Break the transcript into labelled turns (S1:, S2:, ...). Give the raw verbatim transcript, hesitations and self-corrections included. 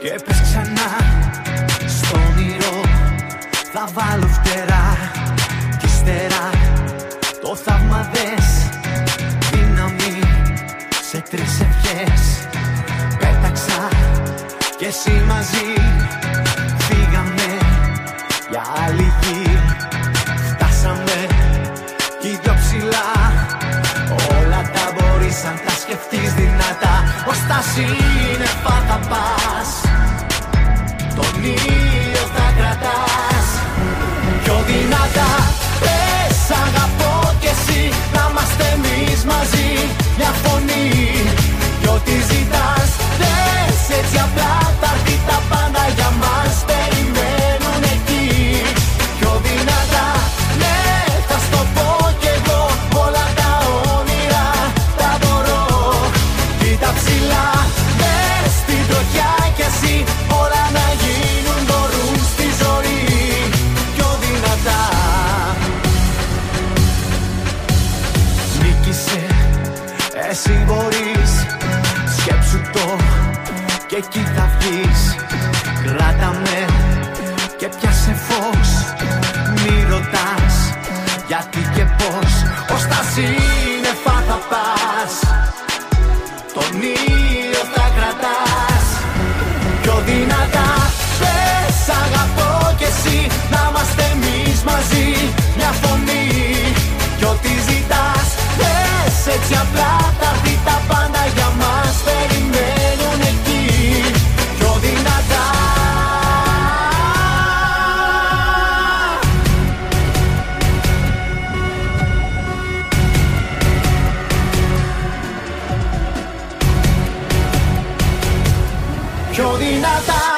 S1: Και πες ξανά στο όνειρο θα βάλω φτερά κι ύστερα το θαύμα δες. Δύναμη σε τρεις ευχές πέταξα κι εσύ μαζί. Φύγαμε για άλλη γη. Φτάσαμε κι οι δυο ψηλά. Όλα τα μπορείς αν τα σκεφτείς δυνατά. Ως τα σύννεφα θα πας, τον ήλιο θα κρατάς πιο δυνατά. Πες αγαπώ κι εσύ, να είμαστε εμείς μαζί. Μια φωνή κι ό,τι ζητάς. Πες έτσι απλά θα έρθει τα πάντα για μας. Περιμένουν εκεί πιο δυνατά. Ναι, θα στο πω κι εγώ, όλα τα όνειρα τα μπορώ. Κοίτα ψηλά, μες στην τροχιά κι εσύ. Όλα να γίνουν μπορούν στη ζωή πιο δυνατά. Νίκησε, εσύ μπορείς. Σκέψου το και εκεί θα βγεις. Κράτα με και πιάσε φως. Μη ρωτάς γιατί και πώς. Ως τα σύννεφα θα πας, τον ήλιο θα κρατάς πιο δυνατά. Πες αγαπώ κι εσύ, να είμαστε εμείς μαζί. Μια φωνή κι ό,τι ζητάς. Πες έτσι απλά θα έρθει τα πάντα για μας. Περιμένουν εκεί πιο δυνατά. Πιο δυνατά.